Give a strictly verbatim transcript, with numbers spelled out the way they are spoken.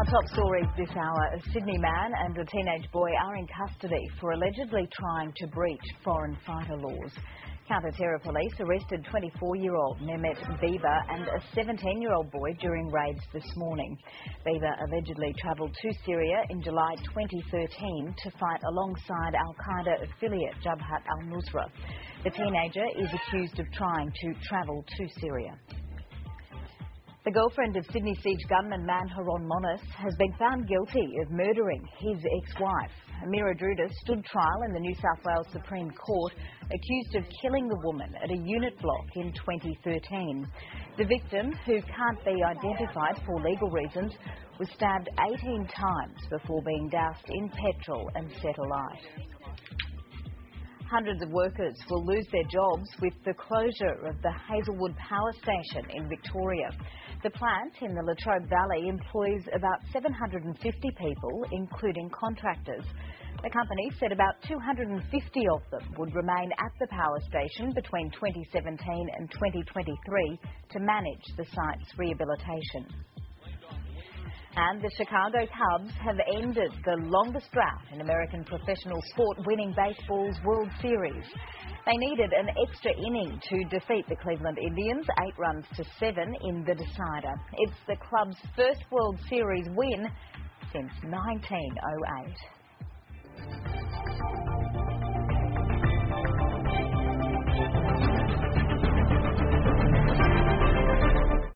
Our top stories this hour: a Sydney man and a teenage boy are in custody for allegedly trying to breach foreign fighter laws. Counter-terror police arrested twenty-four-year-old Mehmet Bieber and a seventeen-year-old boy during raids this morning. Bieber allegedly travelled to Syria in July twenty thirteen to fight alongside Al-Qaeda affiliate Jabhat al-Nusra. The teenager is accused of trying to travel to Syria. The girlfriend of Sydney siege gunman Manharon Monis has been found guilty of murdering his ex-wife. Amira Drudas stood trial in the New South Wales Supreme Court, accused of killing the woman at a unit block in twenty thirteen. The victim, who can't be identified for legal reasons, was stabbed eighteen times before being doused in petrol and set alight. Hundreds of workers will lose their jobs with the closure of the Hazelwood Power Station in Victoria. The plant in the Latrobe Valley employs about seven hundred fifty people, including contractors. The company said about two hundred fifty of them would remain at the power station between twenty seventeen and twenty twenty-three to manage the site's rehabilitation. And the Chicago Cubs have ended the longest drought in American professional sport, winning baseball's World Series. They needed an extra inning to defeat the Cleveland Indians, eight runs to seven in the decider. It's the club's first World Series win since nineteen oh eight.